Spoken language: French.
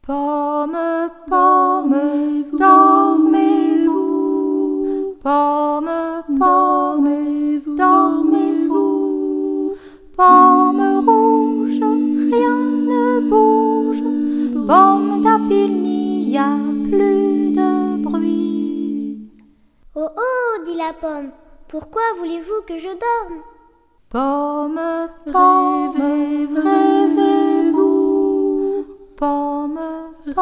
Pomme, pomme, dormez-vous. Pomme, pomme, dormez-vous. Pomme rouge, rien ne bouge. Pomme tapis, il n'y a plus de bruit. Oh oh, dit la pomme, pourquoi voulez-vous que je dorme? Pomme, pomme, rêvez-vous. Pomme,